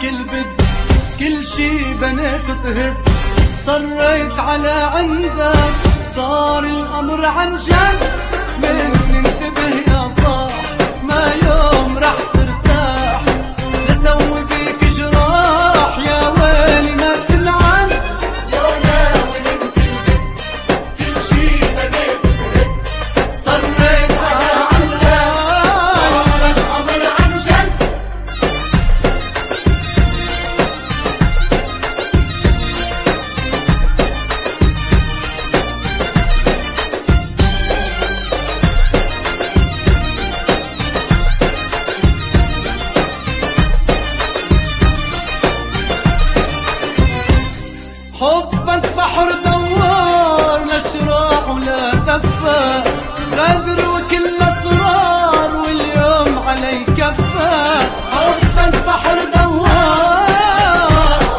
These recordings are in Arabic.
كل بد كل شي بنيت تهد. صريت على عندك صار الأمر عن جد. من انتبه يا صاح ما يوم رح ترتاح. لسوي فيك جراح يا ويلي ما تنعن. يا ناوي من كل شي بنيت تهد. صريت على عندك صار الأمر عن جد. حبك بحر دوار لا شراع ولا دفا. غدر وكل اسرار واليوم علي كفا. حبك بحر دوار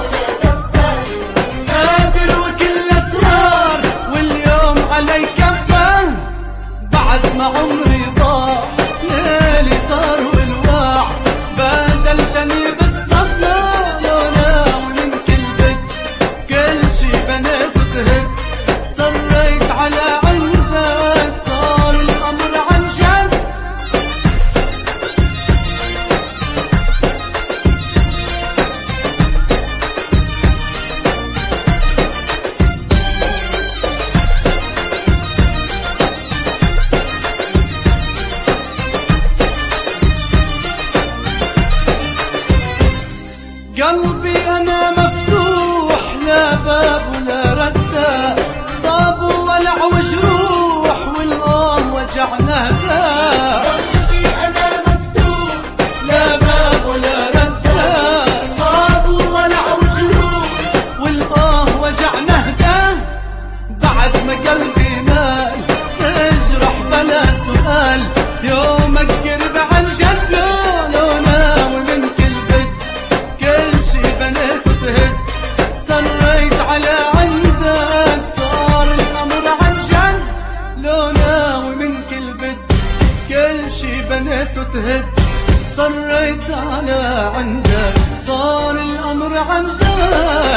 غدر وكل اسرار واليوم علي كفا. بعد ما عمري ضاع ليلي صار والواع. بدلتني بالصدى لولا ومن كل بد كل شي بنيت تهد. صريت على عندك صار الأمر عن جد. قلبي أنا مفتوح لا باب ولا ردة. صاب وولع وجروح والآه وجعنا هدا. قلبي أنا مفتوح لا باب ولا ردة. صاب وولع وجروح والآه وجعنا هدا. بعد ما قلبي مال تجرح بلا سؤال. يومك قرب عن جد لو ناوي من كل بد كل شي بنيت تهد. صريت على عندك صار الأمر عن جد. لو ناوي من كل بد كل شي بنيت تهد. صريت على عندك صار الأمر عن جد.